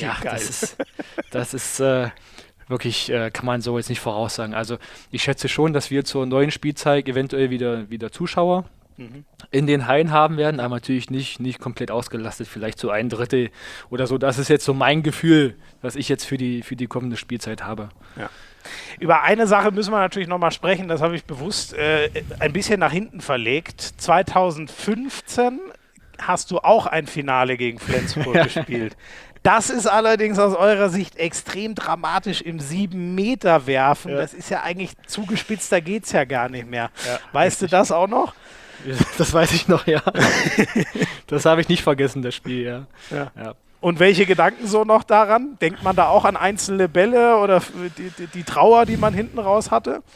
Speaker 2: ist wirklich, kann man so jetzt nicht voraussagen. Also ich schätze schon, dass wir zur neuen Spielzeit eventuell wieder Zuschauer in den Hallen haben werden, aber natürlich nicht komplett ausgelastet, vielleicht so 1/3 oder so. Das ist jetzt so mein Gefühl, was ich jetzt für die kommende Spielzeit habe.
Speaker 1: Ja. Über eine Sache müssen wir natürlich nochmal sprechen, das habe ich bewusst ein bisschen nach hinten verlegt. 2015 hast du auch ein Finale gegen Flensburg gespielt. Das ist allerdings aus eurer Sicht extrem dramatisch im 7-Meter-Werfen. Das ist ja eigentlich zugespitzt, da geht es ja gar nicht mehr. Ja, weißt du das auch noch?
Speaker 2: Das weiß ich noch, ja. Das habe ich nicht vergessen, das Spiel, ja.
Speaker 1: Und welche Gedanken so noch daran? Denkt man da auch an einzelne Bälle oder die Trauer, die man hinten raus hatte?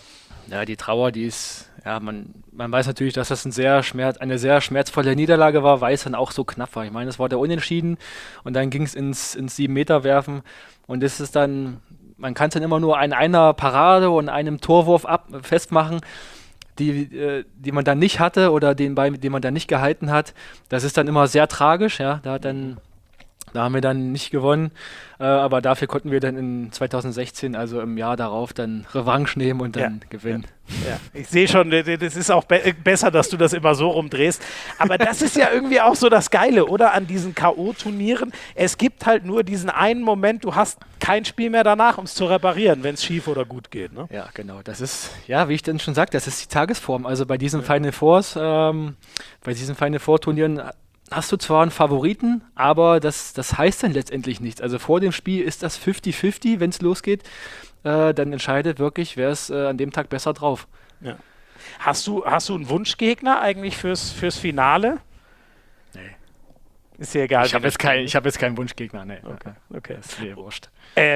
Speaker 2: Ja, die Trauer, die ist, ja, man weiß natürlich, dass das eine sehr schmerzvolle Niederlage war, weil es dann auch so knapp war. Ich meine, es war der Unentschieden und dann ging es ins 7-Meter-Werfen und das ist dann, man kann es dann immer nur an einer Parade und einem Torwurf festmachen, die man dann nicht hatte oder den man dann nicht gehalten hat. Das ist dann immer sehr tragisch, ja, da haben wir dann nicht gewonnen, aber dafür konnten wir dann in 2016, also im Jahr darauf, dann Revanche nehmen und dann gewinnen.
Speaker 1: Ja. Ich sehe schon, das ist auch besser, dass du das immer so rumdrehst. Aber das ist ja irgendwie auch so das Geile, oder? An diesen K.O.-Turnieren. Es gibt halt nur diesen einen Moment, du hast kein Spiel mehr danach, um es zu reparieren, wenn es schief oder gut geht. Ne?
Speaker 2: Ja, genau. Das ist, ja, wie ich dann schon sagte, das ist die Tagesform. Also bei diesen Final Fours, bei diesen Final Four-Turnieren hast du zwar einen Favoriten, aber das heißt dann letztendlich nichts. Also vor dem Spiel ist das 50-50, wenn es losgeht. Dann entscheidet wirklich, wer ist an dem Tag besser drauf.
Speaker 1: Ja. Hast du einen Wunschgegner eigentlich fürs Finale?
Speaker 2: Nee.
Speaker 1: Ist dir egal.
Speaker 2: Ich habe jetzt keinen Wunschgegner. Nee.
Speaker 1: Okay.
Speaker 2: Das ist mir wurscht.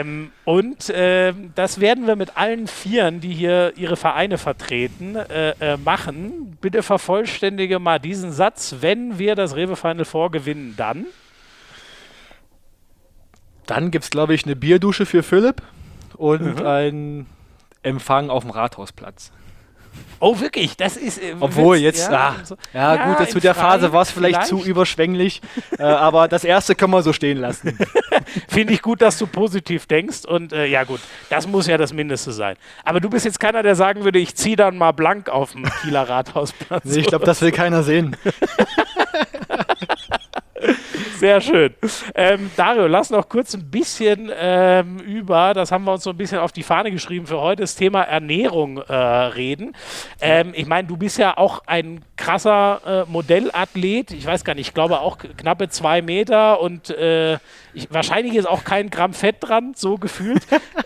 Speaker 1: Das werden wir mit allen Vieren, die hier ihre Vereine vertreten, machen. Bitte vervollständige mal diesen Satz. Wenn wir das Rewe Final Four gewinnen, dann?
Speaker 2: Dann gibt es, glaube ich, eine Bierdusche für Philipp und einen Empfang auf dem Rathausplatz.
Speaker 1: Oh, wirklich? Das ist.
Speaker 2: Obwohl jetzt. Gut, zu der Phase war es vielleicht zu überschwänglich. Aber das erste können wir so stehen lassen.
Speaker 1: Finde ich gut, dass du positiv denkst. Und ja, gut, das muss ja das Mindeste sein. Aber du bist jetzt keiner, der sagen würde, ich ziehe dann mal blank auf dem Kieler Rathausplatz.
Speaker 2: Nee, ich glaube, das will keiner sehen.
Speaker 1: Sehr schön. Dario, lass noch kurz ein bisschen das haben wir uns so ein bisschen auf die Fahne geschrieben für heute, das Thema Ernährung reden. Ich meine, du bist ja auch ein krasser Modellathlet. Ich weiß gar nicht, ich glaube auch knappe 2 Meter und wahrscheinlich ist auch kein Gramm Fett dran, so gefühlt.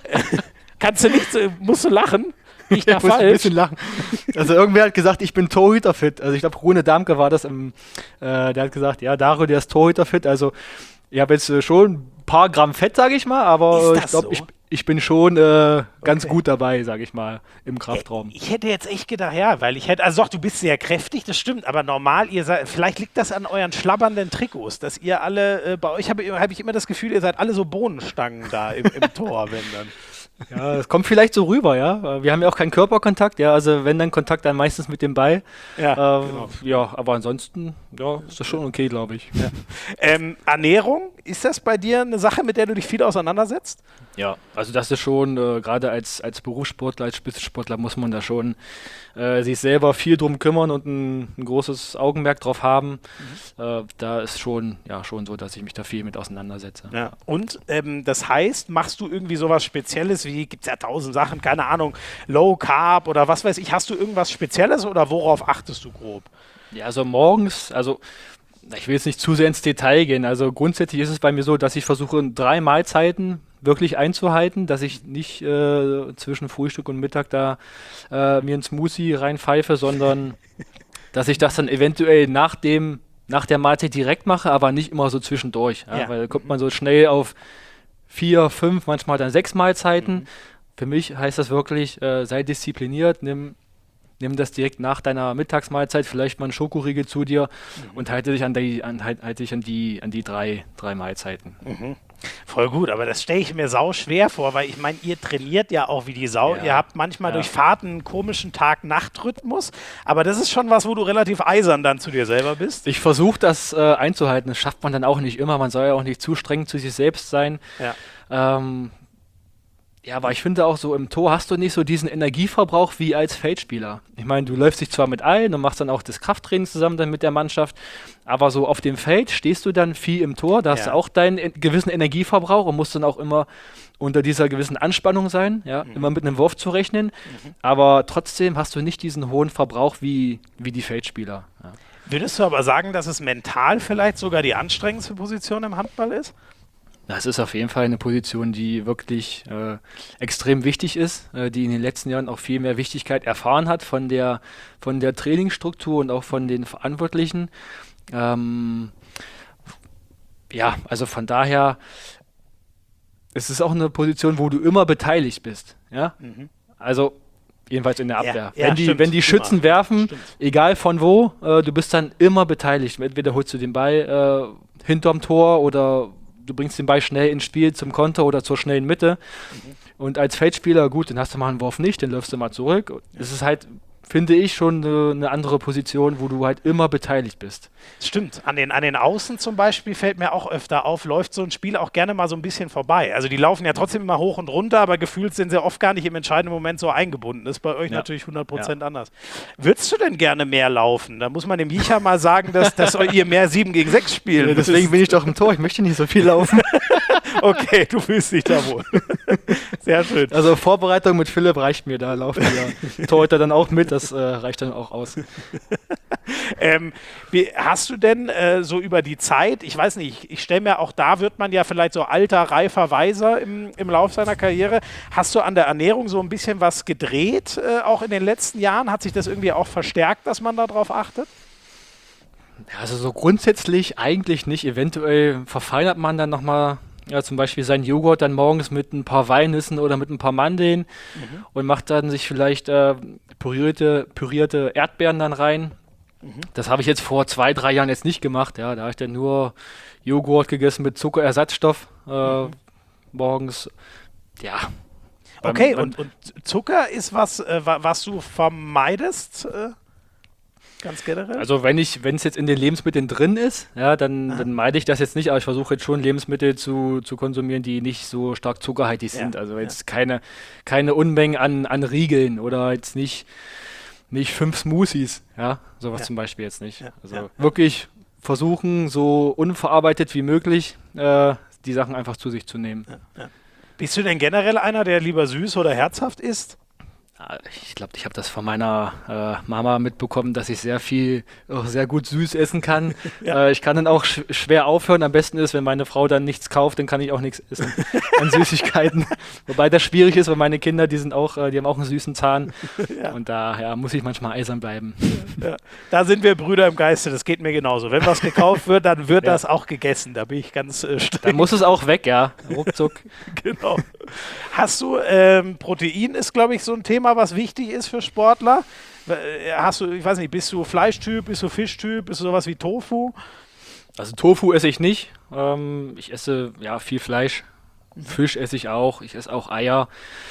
Speaker 1: Musst du lachen? Ich muss ein
Speaker 2: bisschen lachen. Also irgendwer hat gesagt, ich bin Torhüterfit. Also ich glaube, Rune Damke war das. Der hat gesagt, ja, Dario, der ist Torhüterfit. Also ich habe jetzt schon ein paar Gramm Fett, sage ich mal, aber ich glaube, ich bin schon ganz gut dabei, sage ich mal, im Kraftraum.
Speaker 1: Ich hätte jetzt echt gedacht, ja, weil also doch, du bist sehr kräftig, das stimmt, aber normal, vielleicht liegt das an euren schlabbernden Trikots, dass ihr alle, bei euch habe ich immer das Gefühl, ihr seid alle so Bohnenstangen da im Tor, wenn dann.
Speaker 2: Ja, das kommt vielleicht so rüber, ja. Wir haben ja auch keinen Körperkontakt, ja, also wenn dann Kontakt, dann meistens mit dem Ball. Ja, genau. Ja, aber ansonsten, ja, ist das schon okay, glaube ich. Ja.
Speaker 1: Ernährung, ist das bei dir eine Sache, mit der du dich viel auseinandersetzt?
Speaker 2: Ja, also das ist schon, gerade als Berufssportler, als Spitzensportler muss man da schon sich selber viel drum kümmern und ein großes Augenmerk drauf haben. Da ist schon so, dass ich mich da viel mit auseinandersetze.
Speaker 1: Ja. Und das heißt, machst du irgendwie sowas Spezielles wie, gibt es ja 1000 Sachen, keine Ahnung, Low Carb oder was weiß ich, hast du irgendwas Spezielles oder worauf achtest du grob?
Speaker 2: Ja, also morgens, ich will jetzt nicht zu sehr ins Detail gehen, also grundsätzlich ist es bei mir so, dass ich versuche, 3 Mahlzeiten wirklich einzuhalten, dass ich nicht zwischen Frühstück und Mittag da mir einen Smoothie reinpfeife, sondern dass ich das dann eventuell nach der Mahlzeit direkt mache, aber nicht immer so zwischendurch. Ja? Weil da kommt man so schnell auf 4, 5, manchmal dann 6 Mahlzeiten. Für mich heißt das wirklich, sei diszipliniert, nimm das direkt nach deiner Mittagsmahlzeit, vielleicht mal einen Schokoriegel zu dir und halte dich an die 3 Mahlzeiten.
Speaker 1: Voll gut, aber das stelle ich mir sau schwer vor, weil ich meine, ihr trainiert ja auch wie die Sau. Ja. Ihr habt manchmal durch Fahrten einen komischen Tag-Nacht-Rhythmus, aber das ist schon was, wo du relativ eisern dann zu dir selber bist.
Speaker 2: Ich versuche das einzuhalten, das schafft man dann auch nicht immer, man soll ja auch nicht zu streng zu sich selbst sein. Ja. Ja, aber ich finde auch so, im Tor hast du nicht so diesen Energieverbrauch wie als Feldspieler. Ich meine, du läufst dich zwar mit ein und machst dann auch das Krafttraining zusammen dann mit der Mannschaft, aber so auf dem Feld stehst du dann viel im Tor, da hast du auch deinen gewissen Energieverbrauch und musst dann auch immer unter dieser gewissen Anspannung sein, immer mit einem Wurf zu rechnen, aber trotzdem hast du nicht diesen hohen Verbrauch wie die Feldspieler. Ja.
Speaker 1: Würdest du aber sagen, dass es mental vielleicht sogar die anstrengendste Position im Handball ist?
Speaker 2: Das ist auf jeden Fall eine Position, die wirklich extrem wichtig ist, die in den letzten Jahren auch viel mehr Wichtigkeit erfahren hat von der Trainingsstruktur und auch von den Verantwortlichen. Also von daher ist es auch eine Position, wo du immer beteiligt bist. Ja? Also Jedenfalls in der Abwehr.
Speaker 1: Ja,
Speaker 2: Wenn die Schützen werfen, egal von wo, du bist dann immer beteiligt. Entweder holst du den Ball hinterm Tor oder du bringst den Ball schnell ins Spiel zum Konter oder zur schnellen Mitte. Und als Feldspieler, gut, dann hast du mal einen Wurf nicht, dann läufst du mal zurück. Es ist halt, finde ich, schon eine andere Position, wo du halt immer beteiligt bist.
Speaker 1: Stimmt. An den Außen zum Beispiel fällt mir auch öfter auf, läuft so ein Spiel auch gerne mal so ein bisschen vorbei. Also die laufen ja trotzdem immer hoch und runter, aber gefühlt sind sie oft gar nicht im entscheidenden Moment so eingebunden. Das ist bei euch natürlich 100% anders. Würdest du denn gerne mehr laufen? Da muss man dem Jicha mal sagen, dass ihr mehr 7 gegen 6 spielt.
Speaker 2: Ja, deswegen bin ich doch im Tor, ich möchte nicht so viel laufen.
Speaker 1: Okay, du fühlst dich da wohl. Sehr schön.
Speaker 2: Also Vorbereitung mit Philipp reicht mir, da laufen wir Torhüter dann auch mit, das reicht dann auch aus.
Speaker 1: Hast du denn so über die Zeit, ich weiß nicht, ich stelle mir auch, da wird man ja vielleicht so alter, reifer, weiser im Lauf seiner Karriere. Hast du an der Ernährung so ein bisschen was gedreht, auch in den letzten Jahren? Hat sich das irgendwie auch verstärkt, dass man darauf achtet?
Speaker 2: Ja, also so grundsätzlich eigentlich nicht. Eventuell verfeinert man dann nochmal zum Beispiel seinen Joghurt dann morgens mit ein paar Walnüssen oder mit ein paar Mandeln und macht dann sich vielleicht pürierte Erdbeeren dann rein. Das habe ich jetzt vor 2, 3 Jahren jetzt nicht gemacht. Ja, da habe ich dann nur Joghurt gegessen mit Zuckerersatzstoff morgens. Ja.
Speaker 1: Okay, und Zucker ist was, was du vermeidest? Ganz generell?
Speaker 2: Also wenn es jetzt in den Lebensmitteln drin ist, ja, dann meide ich das jetzt nicht, aber ich versuche jetzt schon Lebensmittel zu konsumieren, die nicht so stark zuckerhaltig sind. Also jetzt keine Unmengen an Riegeln oder jetzt nicht 5 Smoothies, ja, sowas zum Beispiel jetzt nicht. Also wirklich versuchen, so unverarbeitet wie möglich die Sachen einfach zu sich zu nehmen.
Speaker 1: Bist du denn generell einer, der lieber süß oder herzhaft isst?
Speaker 2: Ich glaube, ich habe das von meiner Mama mitbekommen, dass ich sehr gut süß essen kann. Ich kann dann auch schwer aufhören. Am besten ist, wenn meine Frau dann nichts kauft, dann kann ich auch nichts essen an Süßigkeiten. Wobei das schwierig ist, weil meine Kinder, die haben auch einen süßen Zahn. Und da muss ich manchmal eisern bleiben.
Speaker 1: Ja. Da sind wir Brüder im Geiste, das geht mir genauso. Wenn was gekauft wird, dann wird das auch gegessen. Da bin ich ganz streng.
Speaker 2: Dann muss es auch weg, ja. Ruckzuck.
Speaker 1: Genau. Hast du, Protein ist, glaube ich, so ein Thema, was wichtig ist für Sportler. Hast du, ich weiß nicht, bist du Fleischtyp, bist du Fischtyp, bist du sowas wie Tofu?
Speaker 2: Also Tofu esse ich nicht. Ich esse viel Fleisch. Fisch esse ich auch. Ich esse auch Eier.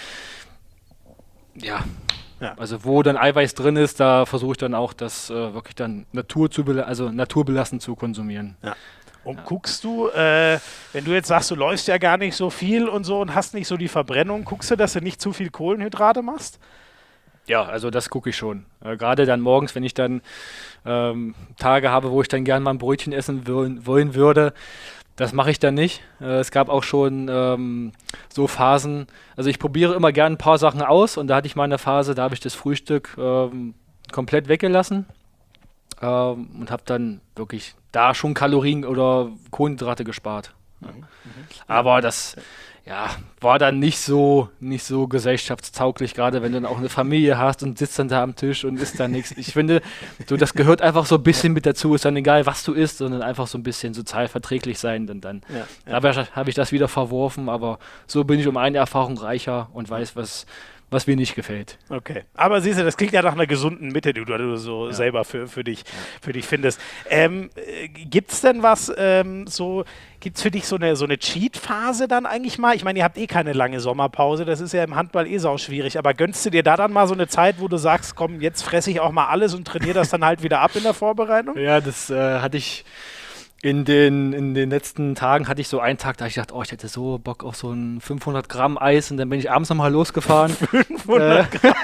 Speaker 2: Ja. Also wo dann Eiweiß drin ist, da versuche ich dann auch, das wirklich dann naturbelassen zu konsumieren. Ja.
Speaker 1: Und guckst du, wenn du jetzt sagst, du läufst ja gar nicht so viel und so und hast nicht so die Verbrennung, guckst du, dass du nicht zu viel Kohlenhydrate machst?
Speaker 2: Ja, also das gucke ich schon. Gerade dann morgens, wenn ich dann Tage habe, wo ich dann gerne mal ein Brötchen essen wollen würde, das mache ich dann nicht. Es gab auch schon so Phasen, also ich probiere immer gerne ein paar Sachen aus und da hatte ich mal eine Phase, da habe ich das Frühstück komplett weggelassen und habe dann wirklich da schon Kalorien oder Kohlenhydrate gespart. Aber das war dann nicht so gesellschaftstauglich, gerade wenn du dann auch eine Familie hast und sitzt dann da am Tisch und isst dann nichts. Ich finde, das gehört einfach so ein bisschen mit dazu. Ist dann egal, was du isst, sondern einfach so ein bisschen sozial verträglich sein. Und dann habe ich das wieder verworfen, aber so bin ich um eine Erfahrung reicher und weiß, was mir nicht gefällt.
Speaker 1: Okay. Aber siehst du, das klingt ja nach einer gesunden Mitte, die du so selber für dich findest. Gibt es denn was, gibt es für dich so eine Cheat-Phase dann eigentlich mal? Ich meine, ihr habt eh keine lange Sommerpause, das ist ja im Handball eh sau schwierig, aber gönnst du dir da dann mal so eine Zeit, wo du sagst, komm, jetzt fresse ich auch mal alles und trainiere das dann halt wieder ab in der Vorbereitung?
Speaker 2: Ja, das hatte ich in den letzten Tagen hatte ich so einen Tag, da habe ich gedacht, ich hätte so Bock auf so ein 500 Gramm Eis und dann bin ich abends nochmal losgefahren.
Speaker 1: 500 Gramm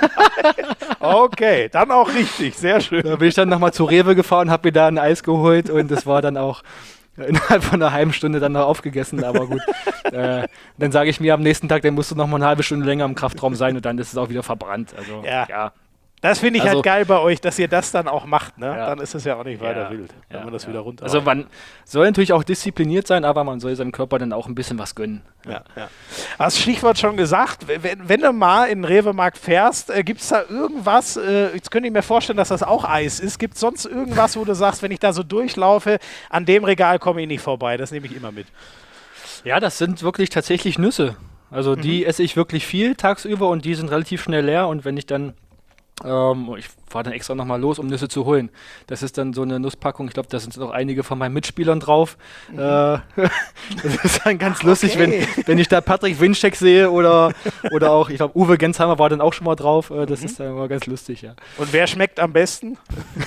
Speaker 1: Okay, dann auch richtig, sehr schön.
Speaker 2: Da bin ich dann nochmal zu Rewe gefahren, habe mir da ein Eis geholt und das war dann auch innerhalb von einer halben Stunde dann noch aufgegessen, aber gut. Dann sage ich mir am nächsten Tag, dann musst du nochmal eine halbe Stunde länger im Kraftraum sein und dann ist es auch wieder verbrannt. Also, ja.
Speaker 1: Das finde ich halt geil bei euch, dass ihr das dann auch macht, ne? Ja. Dann ist es ja auch nicht weiter wild, wenn man das wieder runter.
Speaker 2: Also man soll natürlich auch diszipliniert sein, aber man soll seinem Körper dann auch ein bisschen was gönnen.
Speaker 1: Ja. Hast das Stichwort schon gesagt, wenn du mal in den Rewe-Markt fährst, gibt es da irgendwas, jetzt könnte ich mir vorstellen, dass das auch Eis ist, gibt es sonst irgendwas, wo du sagst, wenn ich da so durchlaufe, an dem Regal komme ich nicht vorbei, das nehme ich immer mit.
Speaker 2: Ja, das sind wirklich tatsächlich Nüsse. Also die esse ich wirklich viel tagsüber und die sind relativ schnell leer und wenn ich dann ich fahre dann extra nochmal los, um Nüsse zu holen. Das ist dann so eine Nusspackung. Ich glaube, da sind noch einige von meinen Mitspielern drauf. Das ist dann ganz lustig, wenn ich da Patrick Winczek sehe oder auch, ich glaube, Uwe Gensheimer war dann auch schon mal drauf. Das ist dann immer ganz lustig, ja.
Speaker 1: Und wer schmeckt am besten?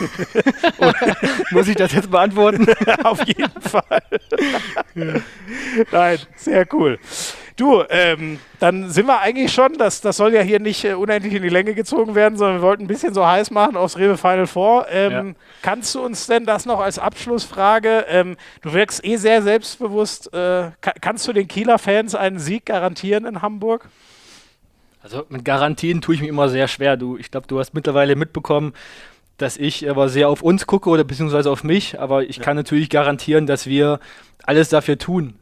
Speaker 2: Muss ich das jetzt beantworten?
Speaker 1: Auf jeden Fall. Nein, sehr cool. Du, dann sind wir eigentlich schon, das soll ja hier nicht unendlich in die Länge gezogen werden, sondern wir wollten ein bisschen so heiß machen aufs Rewe Final Four. Kannst du uns denn das noch als Abschlussfrage, du wirkst sehr selbstbewusst, kannst du den Kieler Fans einen Sieg garantieren in Hamburg?
Speaker 2: Also mit Garantien tue ich mich immer sehr schwer. Ich glaube, du hast mittlerweile mitbekommen, dass ich aber sehr auf uns gucke oder beziehungsweise auf mich, aber ich kann natürlich garantieren, dass wir alles dafür tun,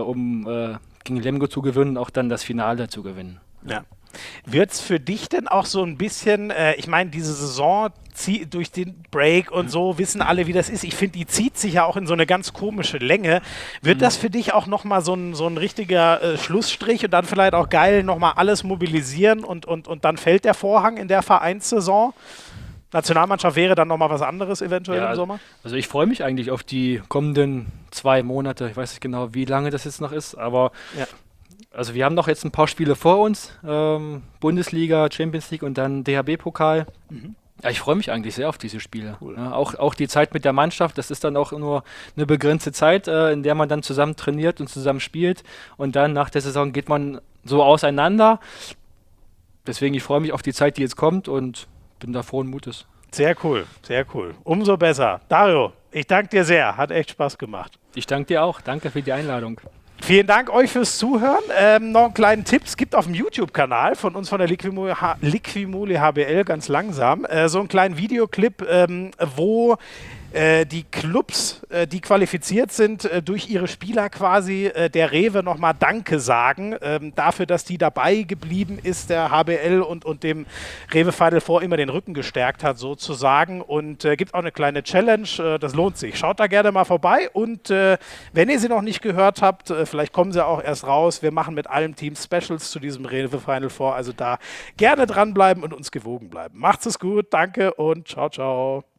Speaker 2: um gegen Lemgo zu gewinnen, auch dann das Finale zu gewinnen.
Speaker 1: Ja. Wird es für dich denn auch so ein bisschen, ich meine, diese Saison durch den Break und so, wissen alle, wie das ist. Ich finde, die zieht sich ja auch in so eine ganz komische Länge. Wird das für dich auch nochmal so ein richtiger Schlussstrich und dann vielleicht auch geil nochmal alles mobilisieren und dann fällt der Vorhang in der Vereinssaison? Nationalmannschaft wäre dann nochmal was anderes eventuell im Sommer?
Speaker 2: Also ich freue mich eigentlich auf die kommenden 2 Monate. Ich weiß nicht genau, wie lange das jetzt noch ist, aber also wir haben noch jetzt ein paar Spiele vor uns. Bundesliga, Champions League und dann DHB-Pokal. Ja, ich freue mich eigentlich sehr auf diese Spiele. Cool. Ja, auch die Zeit mit der Mannschaft, das ist dann auch nur eine begrenzte Zeit, in der man dann zusammen trainiert und zusammen spielt. Und dann nach der Saison geht man so auseinander. Deswegen, ich freue mich auf die Zeit, die jetzt kommt und bin da frohen Mutes.
Speaker 1: Sehr cool, sehr cool. Umso besser. Dario, ich danke dir sehr. Hat echt Spaß gemacht.
Speaker 2: Ich danke dir auch. Danke für die Einladung.
Speaker 1: Vielen Dank euch fürs Zuhören. Noch einen kleinen Tipp. Es gibt auf dem YouTube-Kanal von uns von der Liquimole HBL ganz langsam so einen kleinen Videoclip, wo die Clubs, die qualifiziert sind, durch ihre Spieler quasi der Rewe nochmal Danke sagen, dafür, dass die dabei geblieben ist, der HBL und dem Rewe Final Four immer den Rücken gestärkt hat sozusagen und gibt auch eine kleine Challenge, das lohnt sich. Schaut da gerne mal vorbei und wenn ihr sie noch nicht gehört habt, vielleicht kommen sie auch erst raus, wir machen mit allen Teams Specials zu diesem Rewe Final Four, also da gerne dranbleiben und uns gewogen bleiben. Macht's es gut, danke und ciao, ciao.